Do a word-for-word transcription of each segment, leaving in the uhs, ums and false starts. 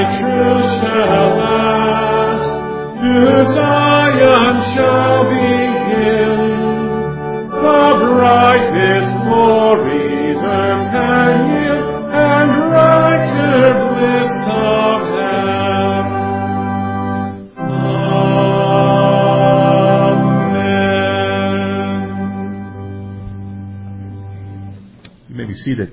truth shall last, New Zion shall begin. The brightest glories earth can yield, and brighter bliss of heaven. Amen. You may be seated.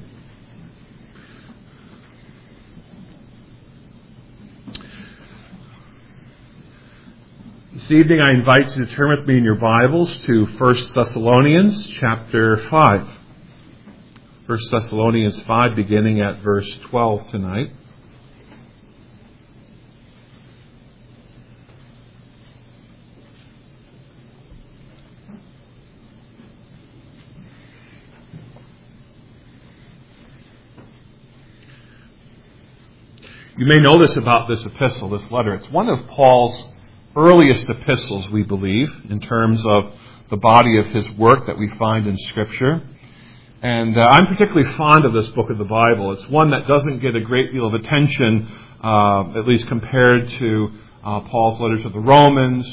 This evening I invite you to turn with me in your Bibles to First Thessalonians chapter five. First Thessalonians five, beginning at verse twelve tonight. You may know this about this epistle, this letter. It's one of Paul's earliest epistles, we believe, in terms of the body of his work that we find in Scripture. And uh, I'm particularly fond of this book of the Bible. It's one that doesn't get a great deal of attention, uh, at least compared to uh, Paul's letter to the Romans,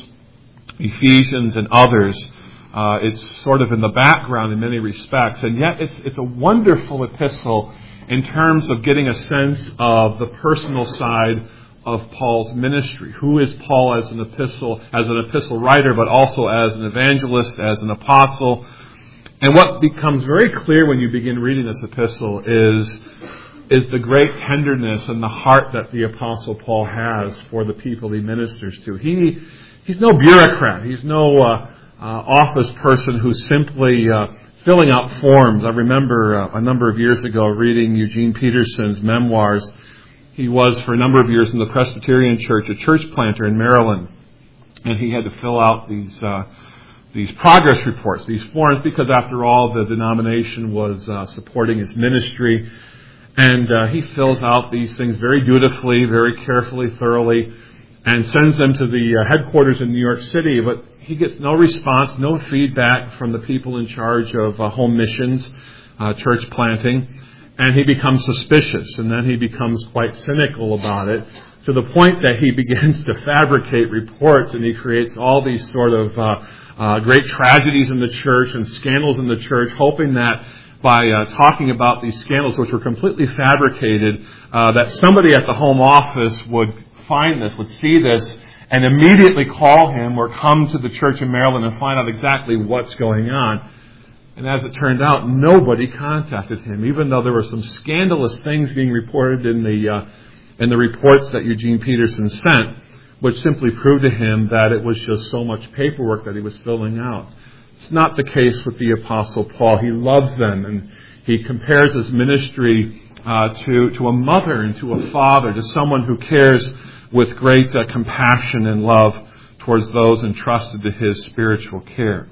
Ephesians, and others. Uh, it's sort of in the background in many respects, and yet it's it's a wonderful epistle in terms of getting a sense of the personal side of Paul's ministry. Who is Paul as an epistle, as an epistle writer, but also as an evangelist, as an apostle? And what becomes very clear when you begin reading this epistle is, is the great tenderness and the heart that the apostle Paul has for the people he ministers to. He, he's no bureaucrat. He's no uh, uh, office person who's simply uh, filling out forms. I remember uh, a number of years ago reading Eugene Peterson's memoirs. He was, for a number of years, in the Presbyterian Church, a church planter in Maryland. And he had to fill out these uh, these progress reports, these forms, because, after all, the denomination was uh, supporting his ministry. And uh, he fills out these things very dutifully, very carefully, thoroughly, and sends them to the uh, headquarters in New York City. But he gets no response, no feedback from the people in charge of uh, home missions, uh, church planting. And he becomes suspicious, and then he becomes quite cynical about it, to the point that he begins to fabricate reports, and he creates all these sort of uh, uh, great tragedies in the church and scandals in the church, hoping that by uh, talking about these scandals, which were completely fabricated, uh, that somebody at the home office would find this, would see this, and immediately call him or come to the church in Maryland and find out exactly what's going on. And as it turned out, nobody contacted him, even though there were some scandalous things being reported in the uh, in the reports that Eugene Peterson sent, which simply proved to him that it was just so much paperwork that he was filling out. It's not the case with the Apostle Paul. He loves them, and he compares his ministry uh, to to a mother and to a father, to someone who cares with great uh, compassion and love towards those entrusted to his spiritual care.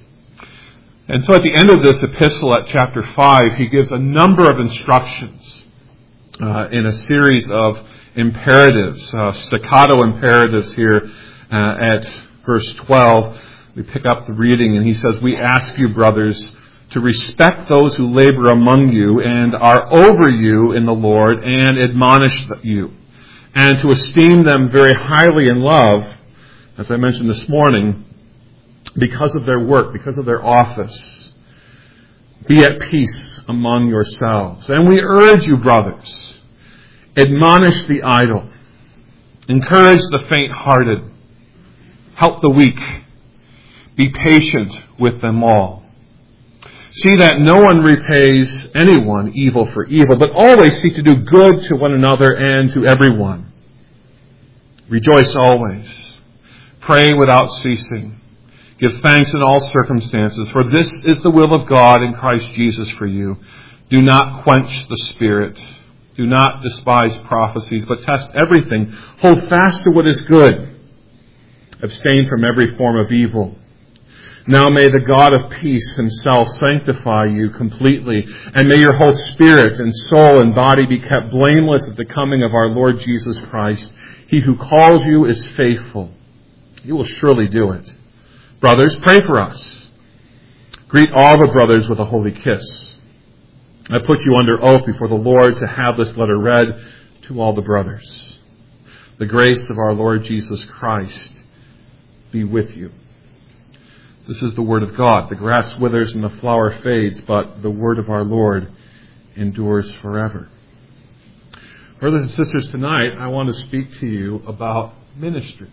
And so at the end of this epistle at chapter five, he gives a number of instructions uh, in a series of imperatives, uh, staccato imperatives here uh, at verse twelve. We pick up the reading, and he says, "We ask you, brothers, to respect those who labor among you and are over you in the Lord and admonish you, and to esteem them very highly in love," as I mentioned this morning, because of their work, because of their office. "Be at peace among yourselves. And we urge you, brothers, admonish the idle, encourage the faint-hearted, help the weak, be patient with them all. See that no one repays anyone evil for evil, but always seek to do good to one another and to everyone. Rejoice always. Pray without ceasing. Give thanks in all circumstances, for this is the will of God in Christ Jesus for you. Do not quench the Spirit. Do not despise prophecies, but test everything. Hold fast to what is good. Abstain from every form of evil. Now may the God of peace himself sanctify you completely, and may your whole spirit and soul and body be kept blameless at the coming of our Lord Jesus Christ. He who calls you is faithful. He will surely do it. Brothers, pray for us. Greet all the brothers with a holy kiss. I put you under oath before the Lord to have this letter read to all the brothers. The grace of our Lord Jesus Christ be with you. This is the word of God. The grass withers and the flower fades, but the word of our Lord endures forever. Brothers and sisters, tonight I want to speak to you about ministry.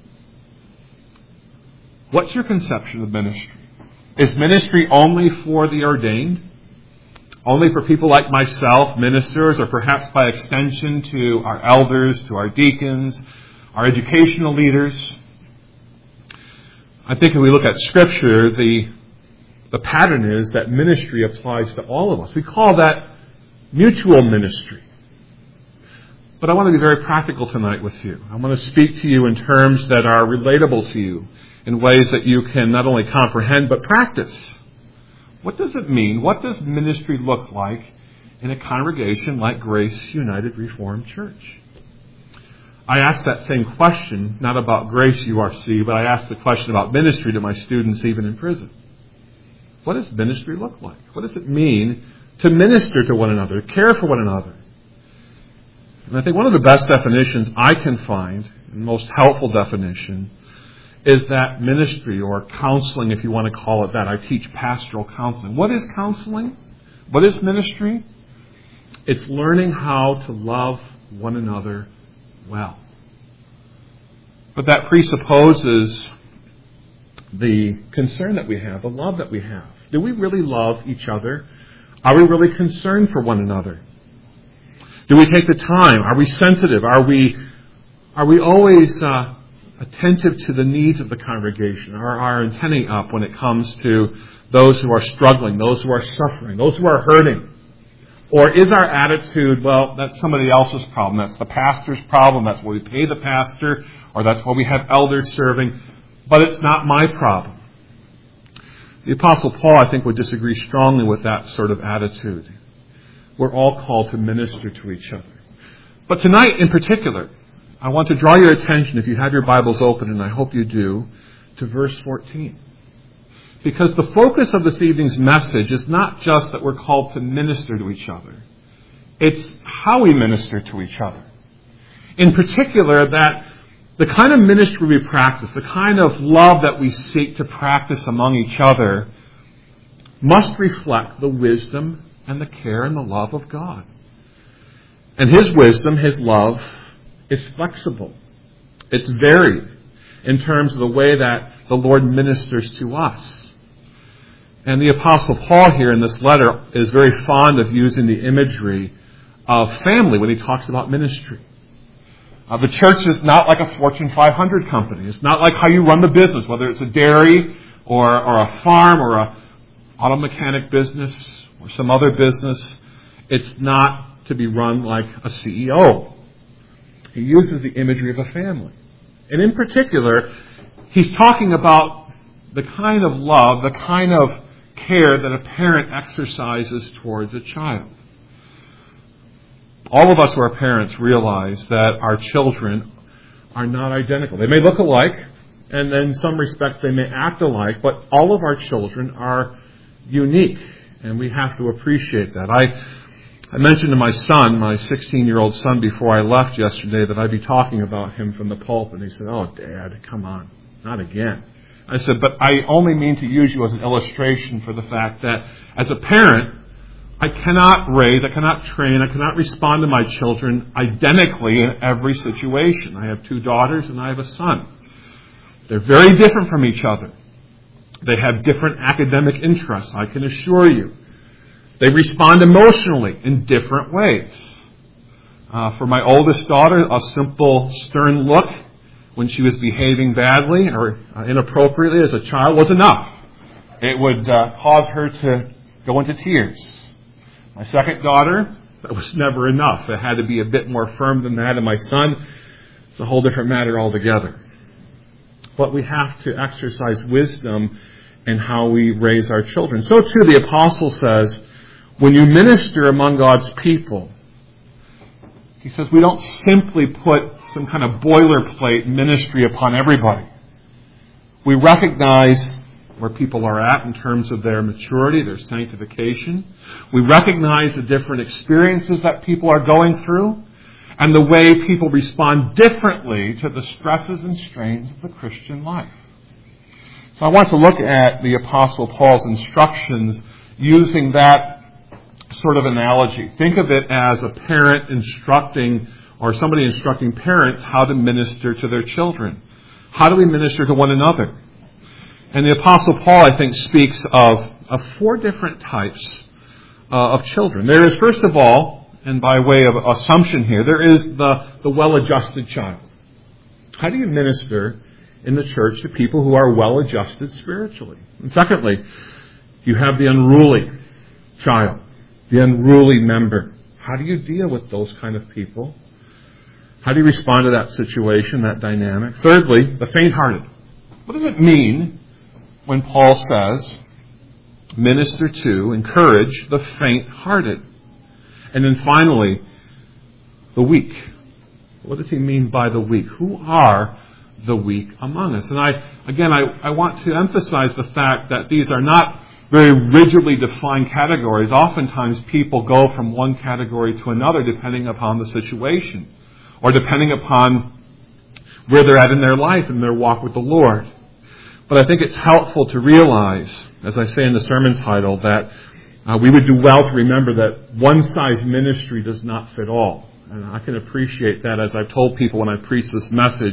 What's your conception of ministry? Is ministry only for the ordained? Only for people like myself, ministers, or perhaps by extension to our elders, to our deacons, our educational leaders? I think if we look at Scripture, the, the pattern is that ministry applies to all of us. We call that mutual ministry. But I want to be very practical tonight with you. I want to speak to you in terms that are relatable to you, in ways that you can not only comprehend but practice. What does it mean? What does ministry look like in a congregation like Grace United Reformed Church? I asked that same question, not about Grace U R C, but I asked the question about ministry to my students even in prison. What does ministry look like? What does it mean to minister to one another, care for one another? And I think one of the best definitions I can find, and most helpful definition, is that ministry, or counseling if you want to call it that. I teach pastoral counseling. What is counseling? What is ministry? It's learning how to love one another well. But that presupposes the concern that we have, the love that we have. Do we really love each other? Are we really concerned for one another? Do we take the time? Are we sensitive? Are we are we always uh, attentive to the needs of the congregation? Are our antennae up when it comes to those who are struggling, those who are suffering, those who are hurting? Or is our attitude, well, that's somebody else's problem. That's the pastor's problem. That's why we pay the pastor, or that's why we have elders serving. But it's not my problem. The Apostle Paul, I think, would disagree strongly with that sort of attitude. We're all called to minister to each other. But tonight in particular, I want to draw your attention, if you have your Bibles open, and I hope you do, to verse fourteen. Because the focus of this evening's message is not just that we're called to minister to each other. It's how we minister to each other. In particular, that the kind of ministry we practice, the kind of love that we seek to practice among each other, must reflect the wisdom and the care and the love of God. And His wisdom, His love, is flexible. It's varied in terms of the way that the Lord ministers to us. And the Apostle Paul here in this letter is very fond of using the imagery of family when he talks about ministry. Uh, the church is not like a Fortune five hundred company. It's not like how you run the business, whether it's a dairy or, or a farm or a auto mechanic business or some other business. It's not to be run like a C E O. He uses the imagery of a family. And in particular, he's talking about the kind of love, the kind of care that a parent exercises towards a child. All of us who are parents realize that our children are not identical. They may look alike, and in some respects they may act alike, but all of our children are unique, and we have to appreciate that. I, I mentioned to my son, my sixteen-year-old son, before I left yesterday, that I'd be talking about him from the pulpit, and he said, "Oh, Dad, come on, not again." I said, "But I only mean to use you as an illustration for the fact that as a parent, I cannot raise, I cannot train, I cannot respond to my children identically in every situation. I have two daughters and I have a son. They're very different from each other. They have different academic interests, I can assure you. They respond emotionally in different ways. Uh, for my oldest daughter, a simple stern look when she was behaving badly or uh, inappropriately as a child was enough. It would uh, cause her to go into tears. My second daughter, that was never enough. It had to be a bit more firm than that. And my son, it's a whole different matter altogether. But we have to exercise wisdom in how we raise our children. So too, the apostle says, when you minister among God's people, he says we don't simply put some kind of boilerplate ministry upon everybody. We recognize where people are at in terms of their maturity, their sanctification. We recognize the different experiences that people are going through. and the way people respond differently to the stresses and strains of the Christian life. So I want to look at the Apostle Paul's instructions using that sort of analogy. Think of it as a parent instructing, or somebody instructing parents how to minister to their children. How do we minister to one another? And the Apostle Paul, I think, speaks of, of four different types uh, of children. There is, first of all, and by way of assumption here, there is the, the well-adjusted child. How do you minister in the church to people who are well-adjusted spiritually? And secondly, you have the unruly child, the unruly member. How do you deal with those kind of people? How do you respond to that situation, that dynamic? Thirdly, the faint-hearted. What does it mean when Paul says, minister to, encourage the faint-hearted? And then finally, the weak. What does he mean by the weak? Who are the weak among us? And I, again, I, I want to emphasize the fact that these are not very rigidly defined categories. Oftentimes people go from one category to another depending upon the situation, or depending upon where they're at in their life and their walk with the Lord. But I think it's helpful to realize, as I say in the sermon title, that Uh, we would do well to remember that one-size ministry does not fit all. And I can appreciate that, as I've told people when I preach this message.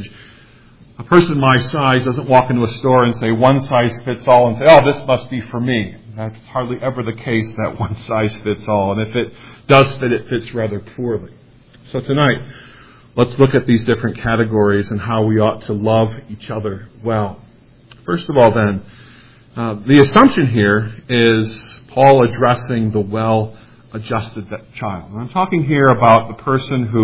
A person my size doesn't walk into a store and say, one size fits all, and say, oh, this must be for me. That's hardly ever the case, that one size fits all. And if it does fit, it fits rather poorly. So tonight, let's look at these different categories and how we ought to love each other well. First of all, then, uh, the assumption here is Paul addressing the well-adjusted child. And I'm talking here about the person who,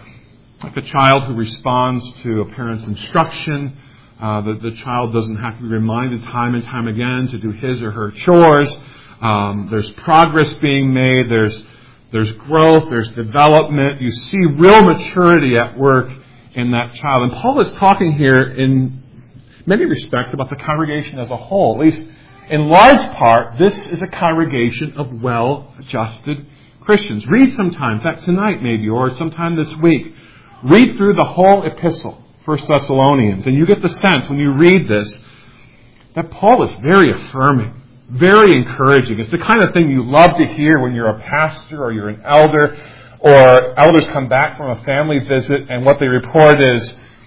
like a child who responds to a parent's instruction, uh, that the child doesn't have to be reminded time and time again to do his or her chores. Um, there's progress being made. There's there's growth. There's development. You see real maturity at work in that child. And Paul is talking here in many respects about the congregation as a whole, at least in large part. This is a congregation of well-adjusted Christians. Read sometime, in fact tonight maybe, or sometime this week, read through the whole epistle, First Thessalonians, and you get the sense when you read this that Paul is very affirming, very encouraging. It's the kind of thing you love to hear when you're a pastor or you're an elder, or elders come back from a family visit and what they report is,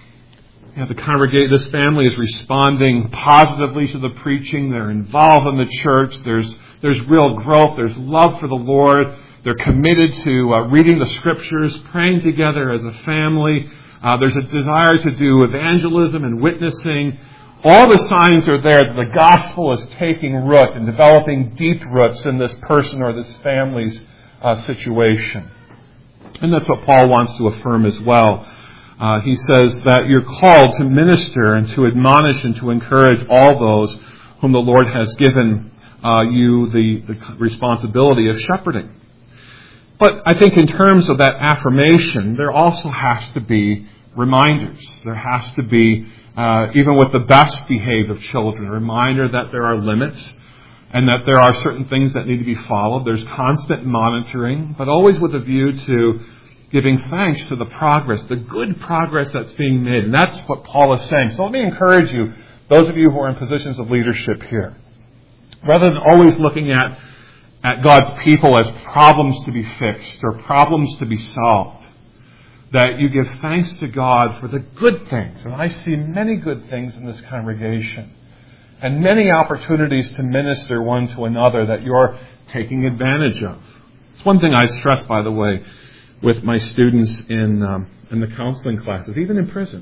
You know, the congregation, this family is responding positively to the preaching. They're involved in the church. There's there's real growth. There's love for the Lord. They're committed to uh, reading the Scriptures, praying together as a family. Uh, there's a desire to do evangelism and witnessing. All the signs are there that the gospel is taking root and developing deep roots in this person or this family's uh, situation. And that's what Paul wants to affirm as well. Uh, he says that you're called to minister and to admonish and to encourage all those whom the Lord has given uh, you the, the responsibility of shepherding. But I think in terms of that affirmation, there also has to be reminders. There has to be, uh, even with the best behaved of children, a reminder that there are limits and that there are certain things that need to be followed. There's constant monitoring, but always with a view to giving thanks to the progress, the good progress that's being made. And that's what Paul is saying. So let me encourage you, those of you who are in positions of leadership here, rather than always looking at, at God's people as problems to be fixed or problems to be solved, that you give thanks to God for the good things. And I see many good things in this congregation and many opportunities to minister one to another that you're taking advantage of. It's one thing I stress, by the way, with my students in um, in the counseling classes, even in prison.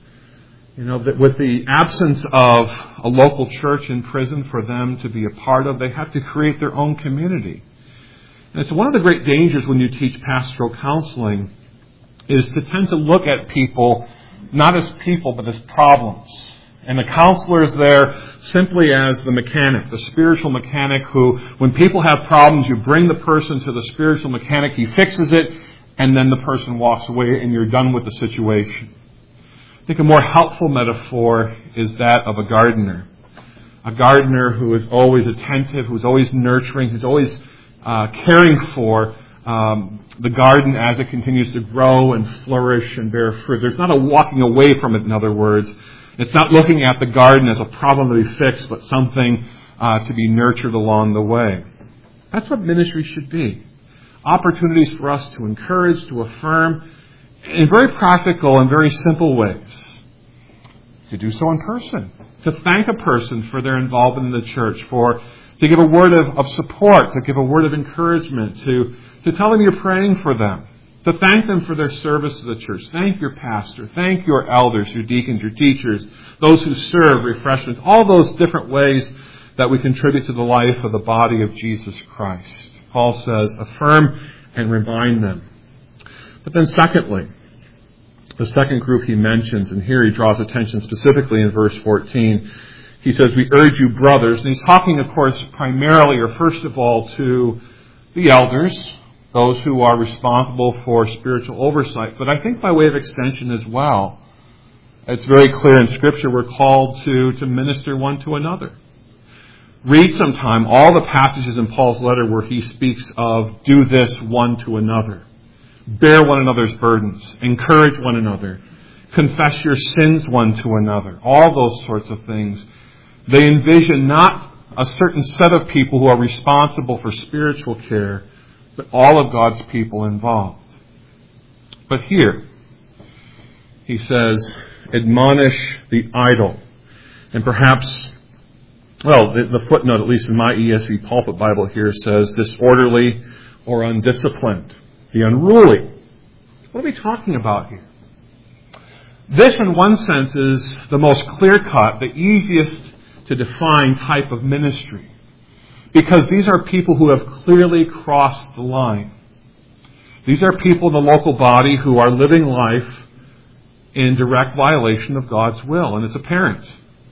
You know, that with the absence of a local church in prison for them to be a part of, they have to create their own community. And it's one of the great dangers when you teach pastoral counseling is to tend to look at people not as people but as problems. And the counselor is there simply as the mechanic, the spiritual mechanic who, when people have problems, you bring the person to the spiritual mechanic, he fixes it, and then the person walks away and you're done with the situation. I think a more helpful metaphor is that of a gardener. A gardener who is always attentive, who's always nurturing, who's always uh, caring for um, the garden as it continues to grow and flourish and bear fruit. There's not a walking away from it, in other words. It's not looking at the garden as a problem to be fixed, but something uh, to be nurtured along the way. That's what ministry should be. Opportunities for us to encourage, to affirm, in very practical and very simple ways. To do so in person. To thank a person for their involvement in the church, for to give a word of, of support, to give a word of encouragement, to, to tell them you're praying for them, to thank them for their service to the church. Thank your pastor, thank your elders, your deacons, your teachers, those who serve, refreshments, all those different ways that we contribute to the life of the body of Jesus Christ. Paul says, affirm and remind them. But then secondly, the second group he mentions, and here he draws attention specifically in verse fourteen, he says, we urge you, brothers, and he's talking, of course, primarily or first of all to the elders, those who are responsible for spiritual oversight, but I think by way of extension as well. It's very clear in Scripture we're called to, to minister one to another. Read sometime all the passages in Paul's letter where he speaks of do this one to another. Bear one another's burdens. Encourage one another. Confess your sins one to another. All those sorts of things. They envision not a certain set of people who are responsible for spiritual care, but all of God's people involved. But here, he says, admonish the idle. And perhaps, well, the, the footnote, at least in my E S V Pulpit Bible here, says disorderly or undisciplined. The unruly. What are we talking about here? This, in one sense, is the most clear-cut, the easiest to define type of ministry. Because these are people who have clearly crossed the line. These are people in the local body who are living life in direct violation of God's will, and it's apparent.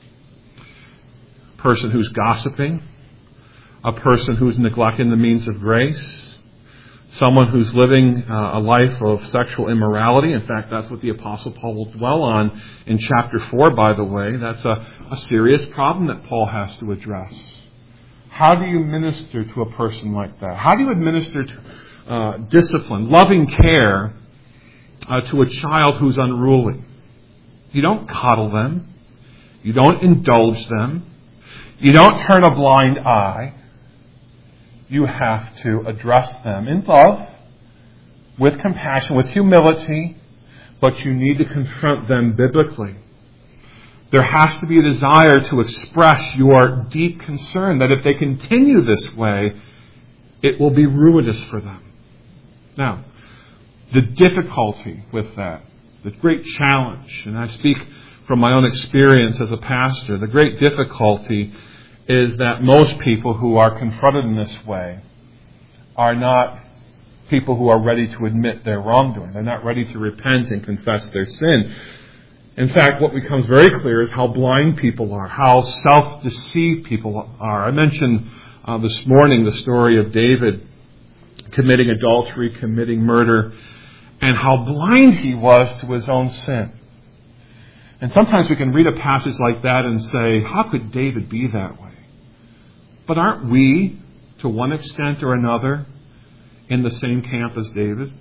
A person who's gossiping, a person who's neglecting the means of grace, someone who's living uh, a life of sexual immorality. In fact, that's what the Apostle Paul will dwell on in chapter four, by the way. That's a, a serious problem that Paul has to address. How do you minister to a person like that? How do you administer to, uh, discipline, loving care uh, to a child who's unruly? You don't coddle them. You don't indulge them. You don't turn a blind eye. You have to address them in love, with compassion, with humility, but you need to confront them biblically. There has to be a desire to express your deep concern that if they continue this way, it will be ruinous for them. Now, the difficulty with that, the great challenge, and I speak from my own experience as a pastor, the great difficulty is that most people who are confronted in this way are not people who are ready to admit their wrongdoing. They're not ready to repent and confess their sin. In fact, what becomes very clear is how blind people are, how self-deceived people are. I mentioned uh, this morning the story of David committing adultery, committing murder, and how blind he was to his own sin. And sometimes we can read a passage like that and say, how could David be that way? But aren't we, to one extent or another, in the same camp as David?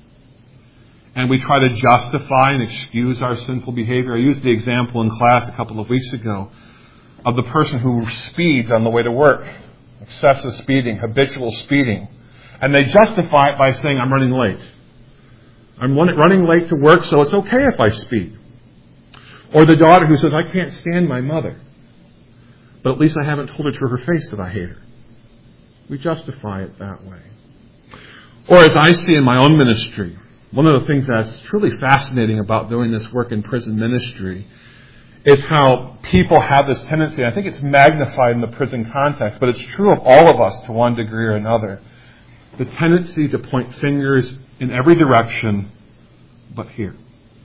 And we try to justify and excuse our sinful behavior. I used the example in class a couple of weeks ago of the person who speeds on the way to work. Excessive speeding, habitual speeding. And they justify it by saying, I'm running late. I'm running late to work, so it's okay if I speed. Or the daughter who says, I can't stand my mother, but at least I haven't told her to her face that I hate her. We justify it that way. Or as I see in my own ministry, one of the things that's truly fascinating about doing this work in prison ministry is how people have this tendency, I think it's magnified in the prison context, but it's true of all of us to one degree or another, the tendency to point fingers in every direction but here.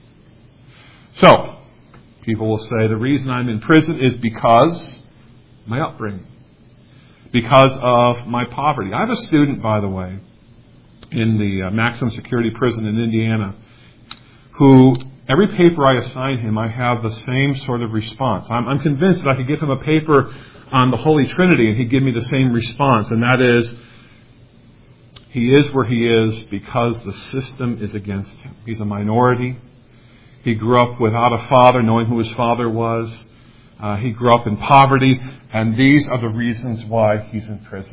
So, people will say, the reason I'm in prison is because my upbringing, because of my poverty. I have a student, by the way, in the uh, maximum security prison in Indiana, who every paper I assign him, I have the same sort of response. I'm, I'm convinced that I could give him a paper on the Holy Trinity and he'd give me the same response, and that is, He is where he is because the system is against him. He's a minority. He grew up without a father, knowing who his father was. Uh, he grew up in poverty, and these are the reasons why he's in prison.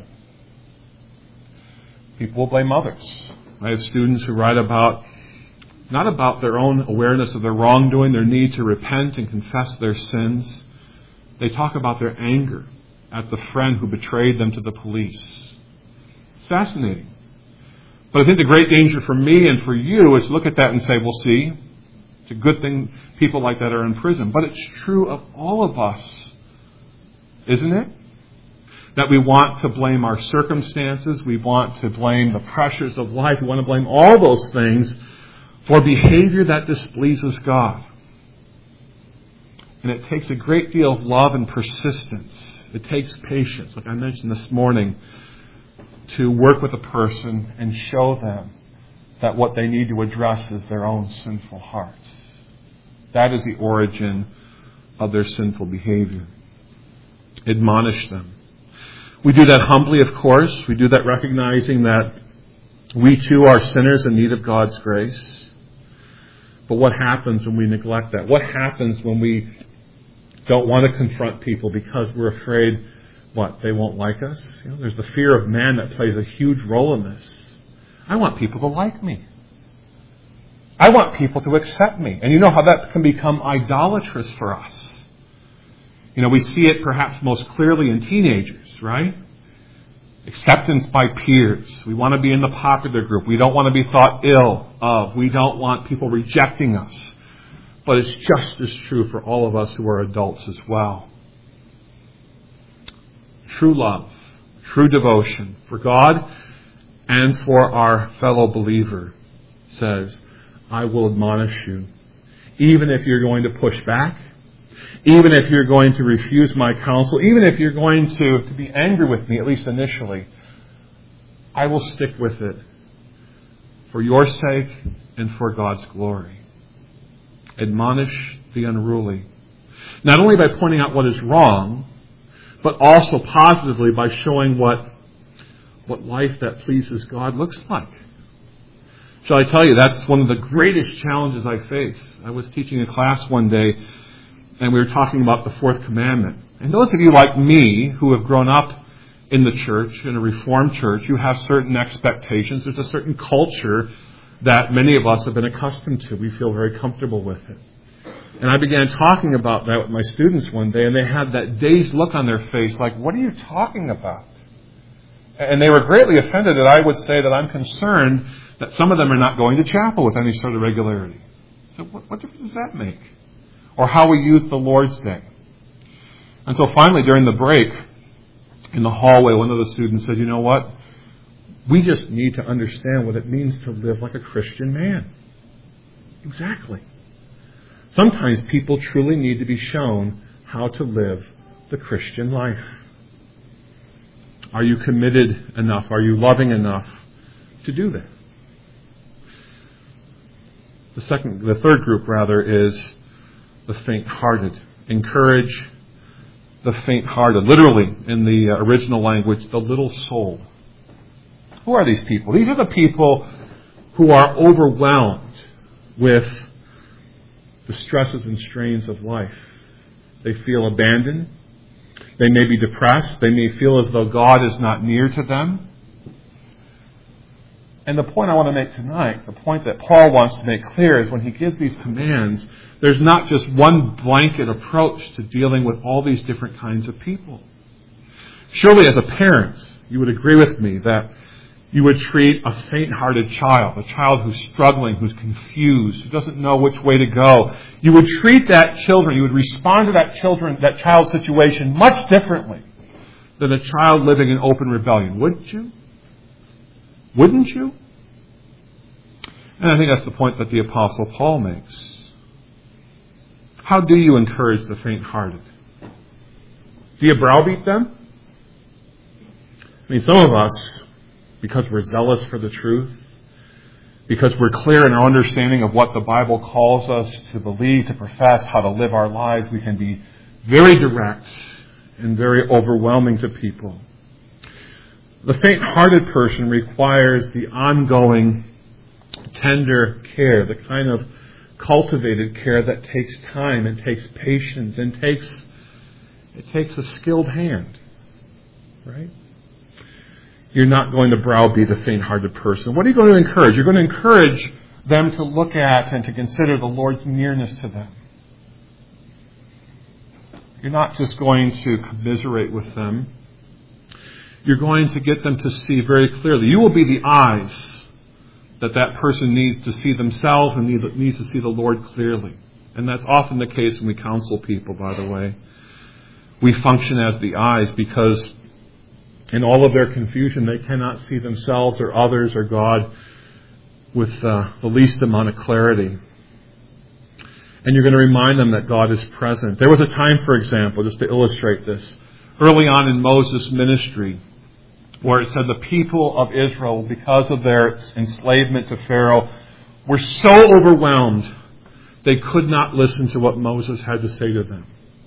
People will blame others. I have students who write about, not about their own awareness of their wrongdoing, their need to repent and confess their sins. They talk about their anger at the friend who betrayed them to the police. It's fascinating. But I think the great danger for me and for you is to look at that and say, well, see, it's a good thing people like that are in prison. But it's true of all of us, isn't it? That we want to blame our circumstances. We want to blame the pressures of life. We want to blame all those things for behavior that displeases God. And it takes a great deal of love and persistence. It takes patience, like I mentioned this morning, to work with a person and show them that what they need to address is their own sinful heart. That is the origin of their sinful behavior. Admonish them. We do that humbly, of course. We do that recognizing that we too are sinners in need of God's grace. But what happens when we neglect that? What happens when we don't want to confront people because we're afraid, what, they won't like us? You know, there's the fear of man that plays a huge role in this. I want people to like me. I want people to accept me. And you know how that can become idolatrous for us. You know, we see it perhaps most clearly in teenagers, right? Acceptance by peers. We want to be in the popular group. We don't want to be thought ill of. We don't want people rejecting us. But it's just as true for all of us who are adults as well. True love, true devotion for God and for our fellow believer says, I will admonish you. Even if you're going to push back, even if you're going to refuse my counsel, even if you're going to, to be angry with me, at least initially, I will stick with it for your sake and for God's glory. Admonish the unruly. Not only by pointing out what is wrong, but also positively by showing what, what life that pleases God looks like. Shall I tell you, that's one of the greatest challenges I face. I was teaching a class one day, and we were talking about the fourth commandment. And those of you like me who have grown up in the church, in a Reformed church, you have certain expectations. There's a certain culture that many of us have been accustomed to. We feel very comfortable with it. And I began talking about that with my students one day, and they had that dazed look on their face, like, what are you talking about? And they were greatly offended that I would say that I'm concerned that some of them are not going to chapel with any sort of regularity. So what, what difference does that make? Or how we use the Lord's Day. And so finally, during the break, in the hallway, one of the students said, you know what? We just need to understand what it means to live like a Christian man. Exactly. Sometimes people truly need to be shown how to live the Christian life. Are you committed enough? Are you loving enough to do that? The second, the third group, rather, is the faint-hearted. Encourage the faint-hearted. Literally, in the original language, the little soul. Who are these people? These are the people who are overwhelmed with the stresses and strains of life. They feel abandoned. They may be depressed. They may feel as though God is not near to them. And the point I want to make tonight, the point that Paul wants to make clear is when he gives these commands, there's not just one blanket approach to dealing with all these different kinds of people. Surely as a parent, you would agree with me that you would treat a faint-hearted child, a child who's struggling, who's confused, who doesn't know which way to go. You would treat that children, you would respond to that children, that child's situation much differently than a child living in open rebellion, wouldn't you? Wouldn't you? And I think that's the point that the Apostle Paul makes. How do you encourage the faint-hearted? Do you browbeat them? I mean, some of us, because we're zealous for the truth, because we're clear in our understanding of what the Bible calls us to believe, to profess, how to live our lives, we can be very direct and very overwhelming to people. The faint-hearted person requires the ongoing, tender care, the kind of cultivated care that takes time and takes patience and takes it takes a skilled hand, right? You're not going to browbeat a faint-hearted person. What are you going to encourage? You're going to encourage them to look at and to consider the Lord's nearness to them. You're not just going to commiserate with them. You're going to get them to see very clearly. You will be the eyes that that person needs to see themselves and needs to see the Lord clearly. And that's often the case when we counsel people, by the way. We function as the eyes because in all of their confusion, they cannot see themselves or others or God with uh, the least amount of clarity. And you're going to remind them that God is present. There was a time, for example, just to illustrate this, early on in Moses' ministry, where it said the people of Israel, because of their enslavement to Pharaoh, were so overwhelmed they could not listen to what Moses had to say to them.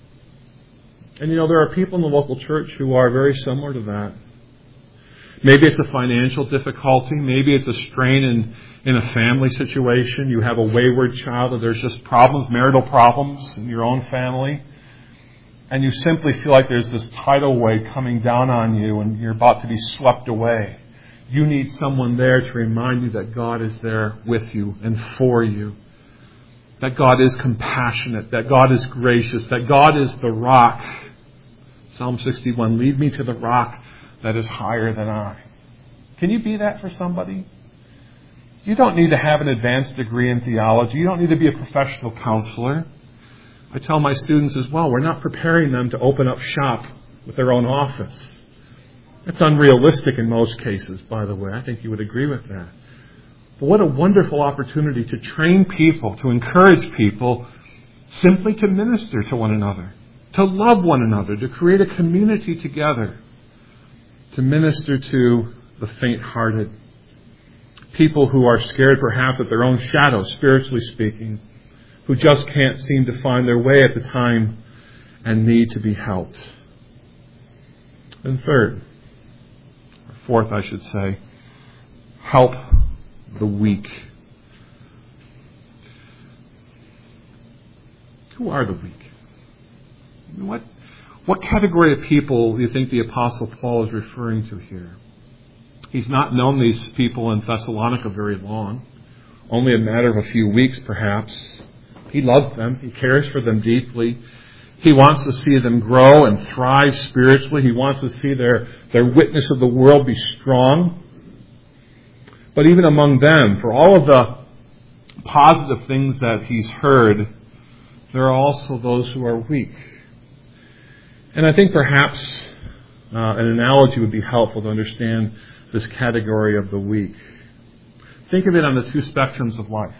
And you know, there are people in the local church who are very similar to that. Maybe it's a financial difficulty. Maybe it's a strain in, in a family situation. You have a wayward child, or there's just problems, marital problems in your own family. And you simply feel like there's this tidal wave coming down on you and you're about to be swept away. You need someone there to remind you that God is there with you and for you. That God is compassionate. That God is gracious. That God is the rock. Psalm sixty-one, lead me to the rock that is higher than I. Can you be that for somebody? You don't need to have an advanced degree in theology. You don't need to be a professional counselor. I tell my students as well, we're not preparing them to open up shop with their own office. That's unrealistic in most cases, by the way. I think you would agree with that. But what a wonderful opportunity to train people, to encourage people simply to minister to one another, to love one another, to create a community together, to minister to the faint-hearted, people who are scared perhaps at their own shadow, spiritually speaking, who just can't seem to find their way at the time and need to be helped. And third, or fourth I should say, help the weak. Who are the weak? What, what category of people do you think the Apostle Paul is referring to here? He's not known these people in Thessalonica very long, only a matter of a few weeks perhaps. He loves them. He cares for them deeply. He wants to see them grow and thrive spiritually. He wants to see their, their witness of the world be strong. But even among them, for all of the positive things that he's heard, there are also those who are weak. And I think perhaps uh, an analogy would be helpful to understand this category of the weak. Think of it on the two spectrums of life.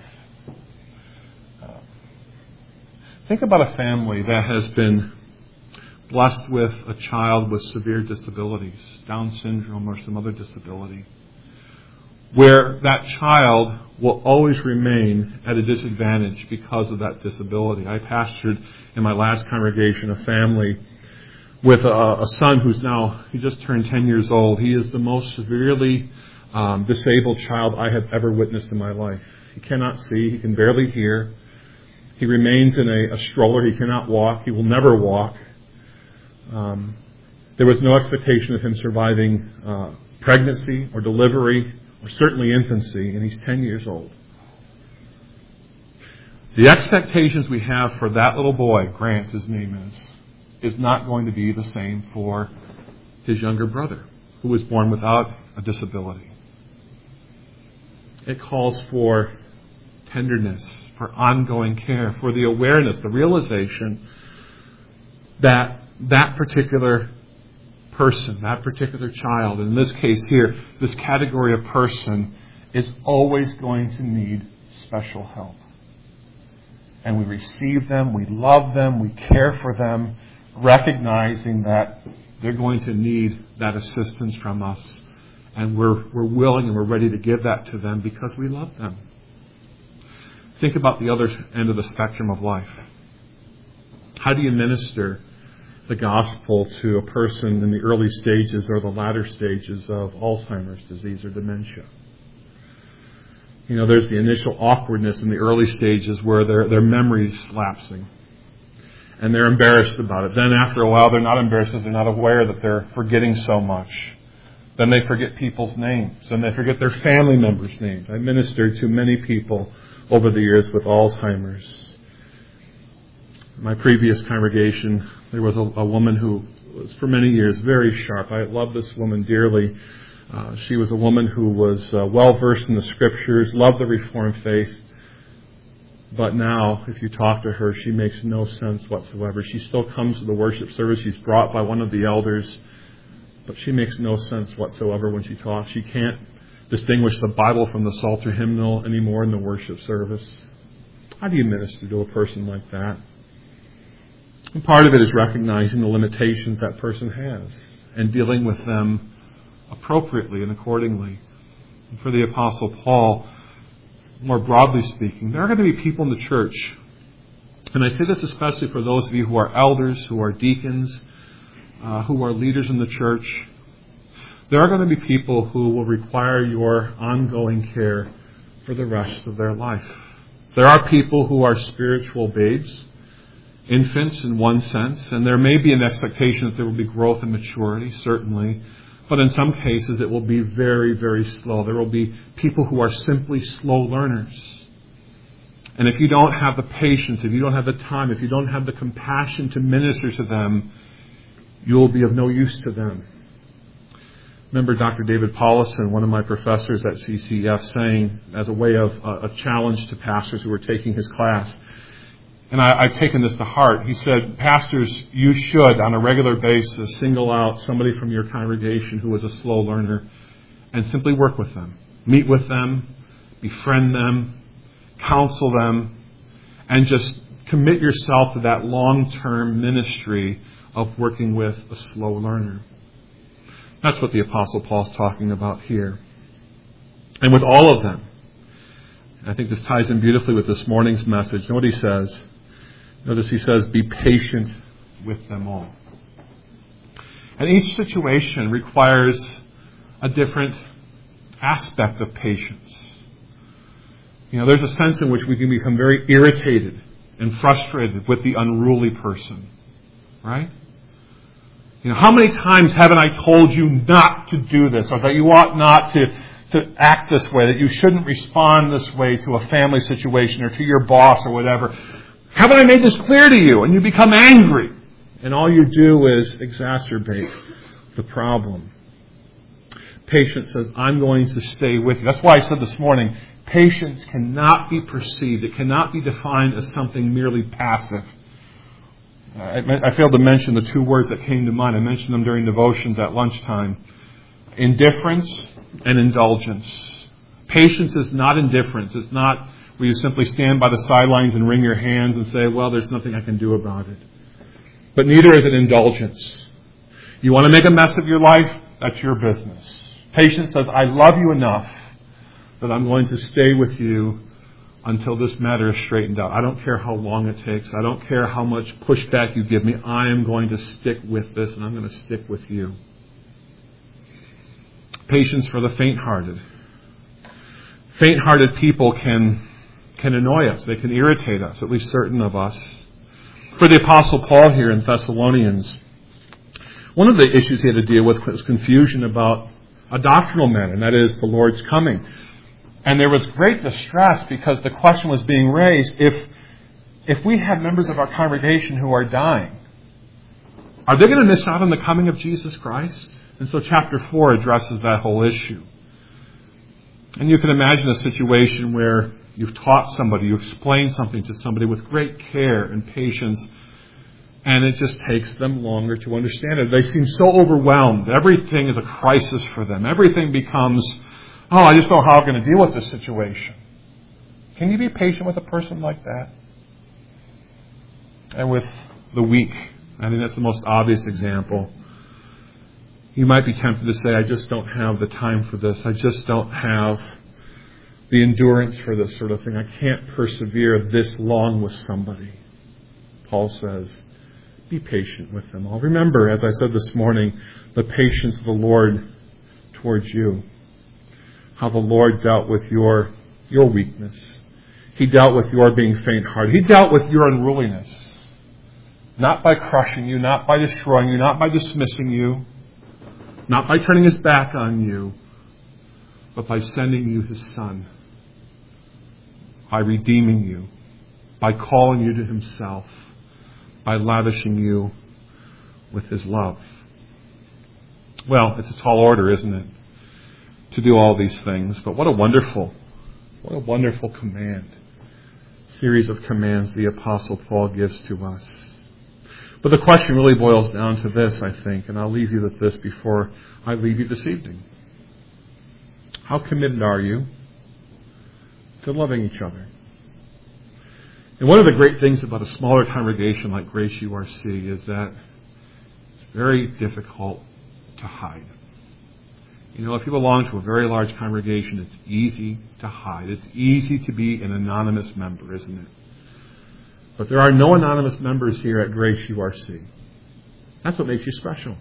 Think about a family that has been blessed with a child with severe disabilities, Down syndrome or some other disability, where that child will always remain at a disadvantage because of that disability. I pastored in my last congregation a family with a, a son who's now, he just turned ten years old. He is the most severely um, disabled child I have ever witnessed in my life. He cannot see, he can barely hear. He remains in a, a stroller. He cannot walk. He will never walk. Um, there was no expectation of him surviving uh, pregnancy or delivery or certainly infancy, and he's ten years old. The expectations we have for that little boy, Grant, his name is, is not going to be the same for his younger brother, who was born without a disability. It calls for tenderness, for ongoing care, for the awareness, the realization that that particular person, that particular child, in this case here, this category of person, is always going to need special help. And we receive them, we love them, we care for them, recognizing that they're going to need that assistance from us. And we're, we're willing and we're ready to give that to them because we love them. Think about the other end of the spectrum of life. How do you minister the gospel to a person in the early stages or the latter stages of Alzheimer's disease or dementia. You know, there's the initial awkwardness in the early stages where their, their memory's lapsing. And they're embarrassed about it. Then after a while, they're not embarrassed because they're not aware that they're forgetting so much. Then they forget people's names. Then they forget their family members' names. I ministered to many people over the years with Alzheimer's. In my previous congregation, there was a, a woman who was for many years very sharp. I love this woman dearly. Uh, she was a woman who was uh, well-versed in the Scriptures, loved the Reformed faith. But now, if you talk to her, she makes no sense whatsoever. She still comes to the worship service. She's brought by one of the elders. But she makes no sense whatsoever when she talks. She can't distinguish the Bible from the Psalter hymnal anymore in the worship service. How do you minister to a person like that? And part of it is recognizing the limitations that person has and dealing with them appropriately and accordingly. And for the Apostle Paul, more broadly speaking, there are going to be people in the church, and I say this especially for those of you who are elders, who are deacons, uh, who are leaders in the church. There are going to be people who will require your ongoing care for the rest of their life. There are people who are spiritual babes, infants in one sense, and there may be an expectation that there will be growth and maturity, certainly. But in some cases, it will be very, very slow. There will be people who are simply slow learners. And if you don't have the patience, if you don't have the time, if you don't have the compassion to minister to them, you will be of no use to them. Remember Doctor David Paulison, one of my professors at C C F, saying as a way of uh, a challenge to pastors who were taking his class, and I, I've taken this to heart. He said, pastors, you should, on a regular basis, single out somebody from your congregation who is a slow learner and simply work with them. Meet with them, befriend them, counsel them, and just commit yourself to that long-term ministry of working with a slow learner. That's what the Apostle Paul is talking about here. And with all of them, I think this ties in beautifully with this morning's message. Know what he says? Notice he says, be patient with them all. And each situation requires a different aspect of patience. You know, there's a sense in which we can become very irritated and frustrated with the unruly person. Right? You know, how many times haven't I told you not to do this, or that you ought not to, to act this way, that you shouldn't respond this way to a family situation or to your boss or whatever? Haven't I made this clear to you? And you become angry. And all you do is exacerbate the problem. Patience says, I'm going to stay with you. That's why I said this morning, patience cannot be perceived. It cannot be defined as something merely passive. I, I failed to mention the two words that came to mind. I mentioned them during devotions at lunchtime. Indifference and indulgence. Patience is not indifference. It's not where you simply stand by the sidelines and wring your hands and say, well, there's nothing I can do about it. But neither is it indulgence. You want to make a mess of your life? That's your business. Patience says, I love you enough that I'm going to stay with you until this matter is straightened out. I don't care how long it takes. I don't care how much pushback you give me. I am going to stick with this, and I'm going to stick with you. Patience for the faint-hearted. Faint-hearted people can can annoy us. They can irritate us, at least certain of us. For the Apostle Paul here in Thessalonians, one of the issues he had to deal with was confusion about a doctrinal matter, and that is the Lord's coming. And there was great distress because the question was being raised, if if we have members of our congregation who are dying, are they going to miss out on the coming of Jesus Christ? And so chapter four addresses that whole issue. And you can imagine a situation where you've taught somebody, you explain something to somebody with great care and patience, and it just takes them longer to understand it. They seem so overwhelmed. Everything is a crisis for them. Everything becomes, oh, I just don't know how I'm going to deal with this situation. Can you be patient with a person like that? And with the weak, I think that's the most obvious example. You might be tempted to say, I just don't have the time for this. I just don't have the endurance for this sort of thing. I can't persevere this long with somebody. Paul says, be patient with them all. Remember, as I said this morning, the patience of the Lord towards you. How the Lord dealt with your, your weakness. He dealt with your being faint-hearted. He dealt with your unruliness. Not by crushing you, not by destroying you, not by dismissing you, not by turning his back on you, but by sending you his Son, by redeeming you, by calling you to himself, by lavishing you with his love. Well, it's a tall order, isn't it, to do all these things, but what a wonderful, what a wonderful command, series of commands the Apostle Paul gives to us. But the question really boils down to this, I think, and I'll leave you with this before I leave you this evening. How committed are you to loving each other? And one of the great things about a smaller congregation like Grace U R C is that it's very difficult to hide. You know, if you belong to a very large congregation, it's easy to hide. It's easy to be an anonymous member, isn't it? But there are no anonymous members here at Grace U R C. That's what makes you special.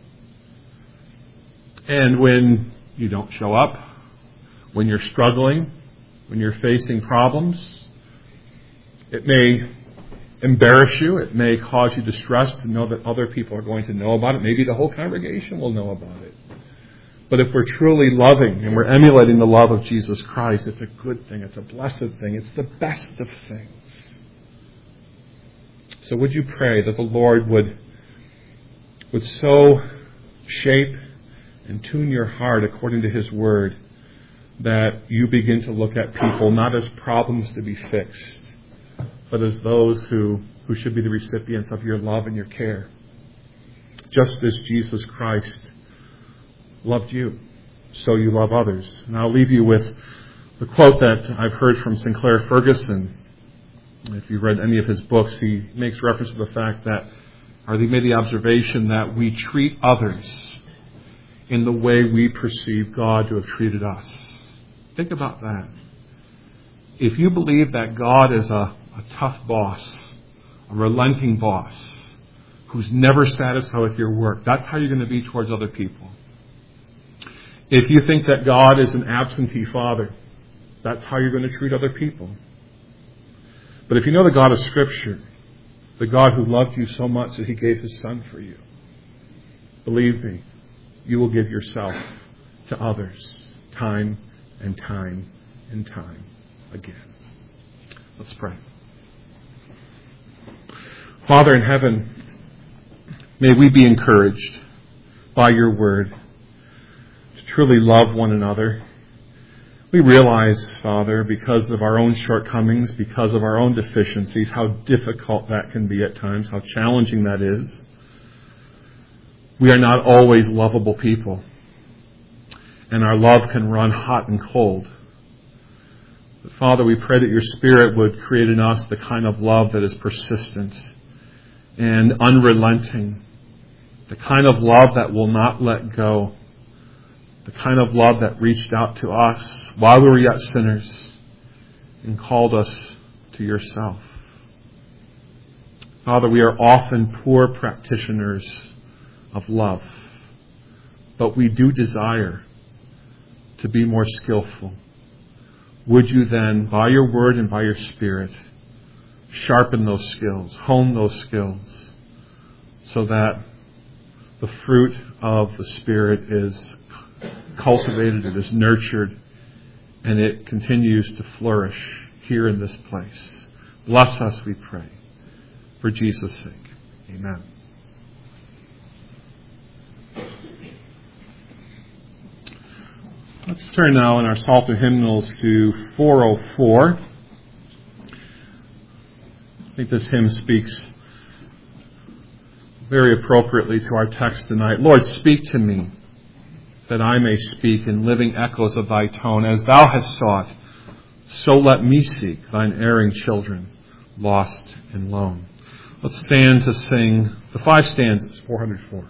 And when you don't show up, when you're struggling, when you're facing problems, it may embarrass you. It may cause you distress to know that other people are going to know about it. Maybe the whole congregation will know about it. But if we're truly loving and we're emulating the love of Jesus Christ, it's a good thing. It's a blessed thing. It's the best of things. So would you pray that the Lord would, would so shape and tune your heart according to his word that you begin to look at people not as problems to be fixed, but as those who, who should be the recipients of your love and your care. Just as Jesus Christ loved you, so you love others. And I'll leave you with the quote that I've heard from Sinclair Ferguson. If you've read any of his books, he makes reference to the fact that, or he made the observation that we treat others in the way we perceive God to have treated us. Think about that. If you believe that God is a, a tough boss, a relenting boss, who's never satisfied with your work, that's how you're going to be towards other people. If you think that God is an absentee father, that's how you're going to treat other people. But if you know the God of Scripture, the God who loved you so much that he gave his Son for you, believe me, you will give yourself to others time and time and time again. Let's pray. Father in heaven, may we be encouraged by your word to truly love one another. We realize, Father, because of our own shortcomings, because of our own deficiencies, how difficult that can be at times, how challenging that is. We are not always lovable people, and our love can run hot and cold. But Father, we pray that your Spirit would create in us the kind of love that is persistent and unrelenting, the kind of love that will not let go, the kind of love that reached out to us while we were yet sinners and called us to yourself. Father, we are often poor practitioners of love, but we do desire to be more skillful. Would you then, by your word and by your Spirit, sharpen those skills, hone those skills, so that the fruit of the Spirit is cultivated, it is nurtured, and it continues to flourish here in this place. Bless us, we pray, for Jesus' sake. Amen. Let's turn now in our Psalter hymnals to four oh four. I think this hymn speaks very appropriately to our text tonight. Lord, speak to me, that I may speak in living echoes of thy tone. As thou hast sought, so let me seek thine erring children, lost and lone. Let's stand to sing the five stanzas, four hundred four.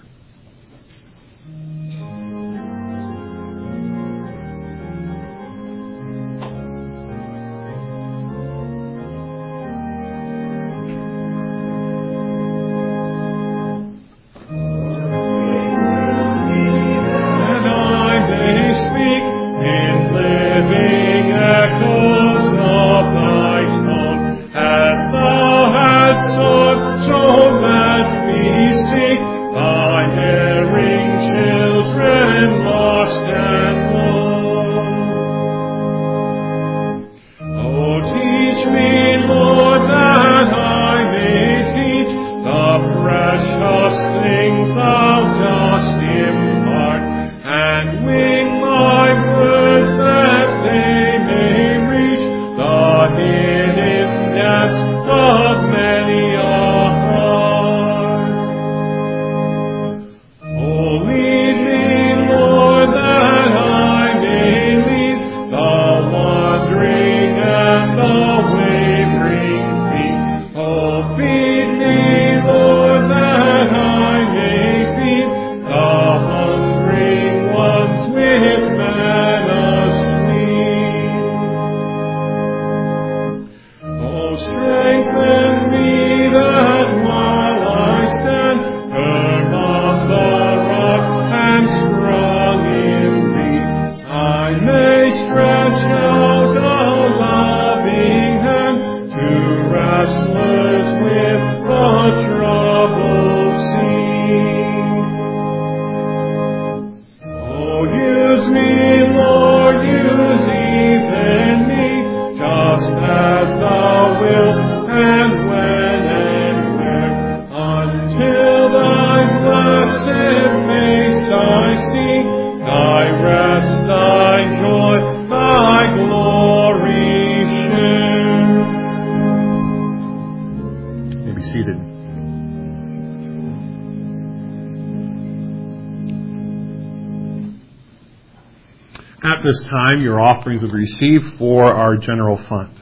teach me, Lord, that I may teach the precious things thou dost impart, and wing my words that they may reach the hidden depths of many a heart. Oh, lead me, Lord, that I may lead the wandering and the wavering feet. Oh, feed me, Lord, that I may feed the hungering ones with manna sweet. Oh, strengthen me that while I stand firm on the rock and strong in thee, I may stretch out a loving hand to wrestlers with the troubled sea. Oh, use me, Lord, use even me, just as thou wilt, and when and where, until thy blessed face I see, thy rest, thy joy, thy glory share. You may be seated. At this time, your offerings will be received for our general fund.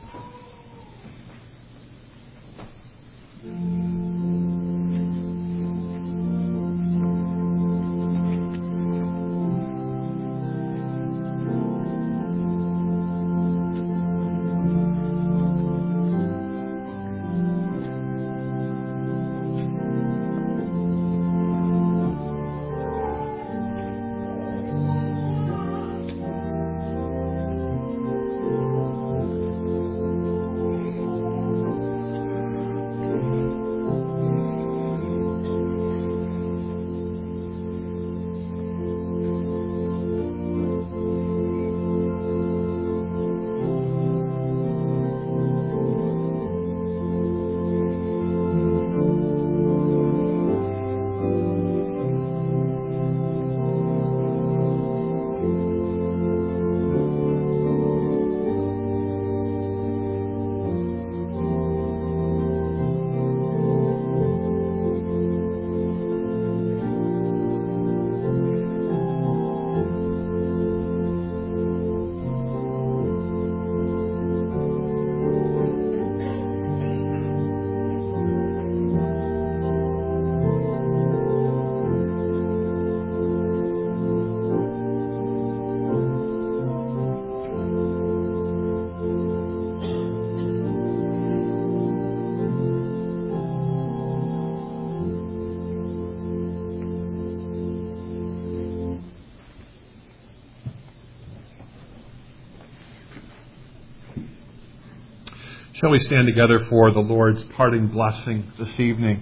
Shall we stand together for the Lord's parting blessing this evening?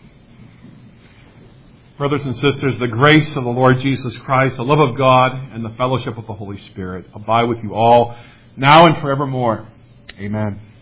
Brothers and sisters, the grace of the Lord Jesus Christ, the love of God, and the fellowship of the Holy Spirit abide with you all, now and forevermore. Amen.